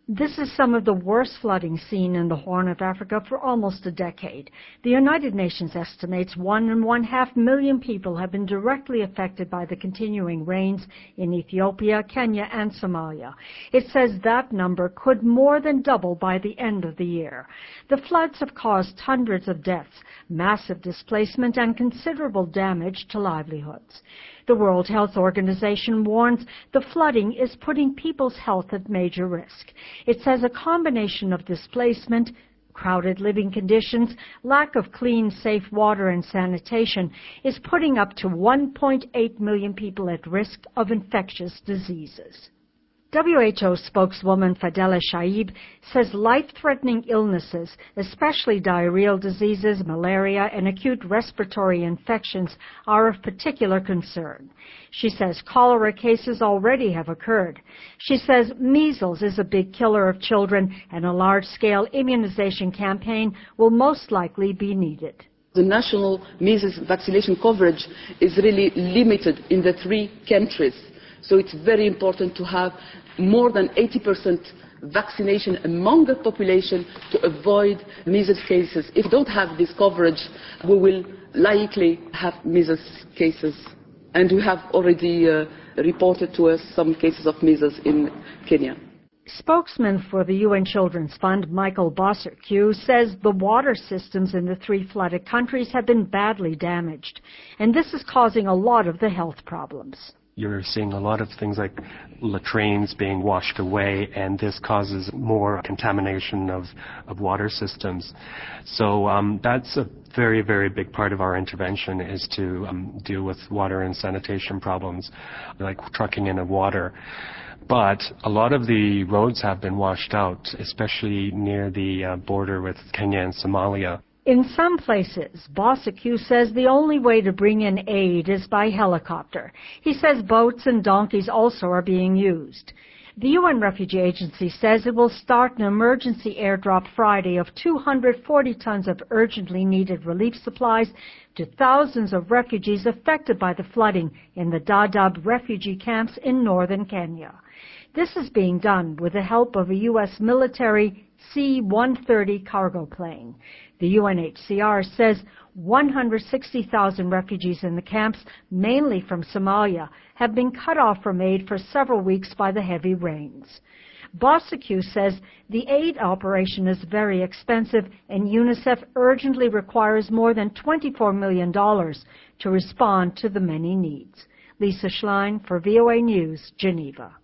This is some of the worst flooding seen in the Horn of Africa for almost a decade. The United Nations estimates 1.5 million people have been directly affected by the continuing rains in Ethiopia, Kenya, and Somalia. It says that number could more than double by the end of the year. The floods have caused hundreds of deaths, massive displacement, and considerable damage to livelihoods. The World Health Organization warns the flooding is putting people's health at major risk. It says a combination of displacement, crowded living conditions, lack of clean, safe water and sanitation is putting up to 1.8 million people at risk of infectious diseases. WHO spokeswoman Fadela Shaib says life-threatening illnesses, especially diarrheal diseases, malaria, and acute respiratory infections, are of particular concern. She says cholera cases already have occurred. She says measles is a big killer of children, and a large-scale immunization campaign will most likely be needed. The national measles vaccination coverage is really limited in the 3 countries. So it's very important to have more than 80% vaccination among the population to avoid measles cases. If we don't have this coverage, we will likely have measles cases. And we have already reported to us some cases of measles in Kenya. Spokesman for the UN Children's Fund, Michael Bosserque, says the water systems in the 3 flooded countries have been badly damaged, and this is causing a lot of the health problems. You're seeing a lot of things like latrines being washed away, and this causes more contamination of water systems. So that's a very, very big part of our intervention, is to deal with water and sanitation problems, like trucking in of water. But a lot of the roads have been washed out, especially near the border with Kenya and Somalia. In some places, Bosserque says the only way to bring in aid is by helicopter. He says boats and donkeys also are being used. The UN Refugee Agency says it will start an emergency airdrop Friday of 240 tons of urgently needed relief supplies to thousands of refugees affected by the flooding in the Dadaab refugee camps in northern Kenya. This is being done with the help of a U.S. military C-130 cargo plane. The UNHCR says 160,000 refugees in the camps, mainly from Somalia, have been cut off from aid for several weeks by the heavy rains. Bosserque says the aid operation is very expensive, and UNICEF urgently requires more than $24 million to respond to the many needs. Lisa Schlein for VOA News, Geneva.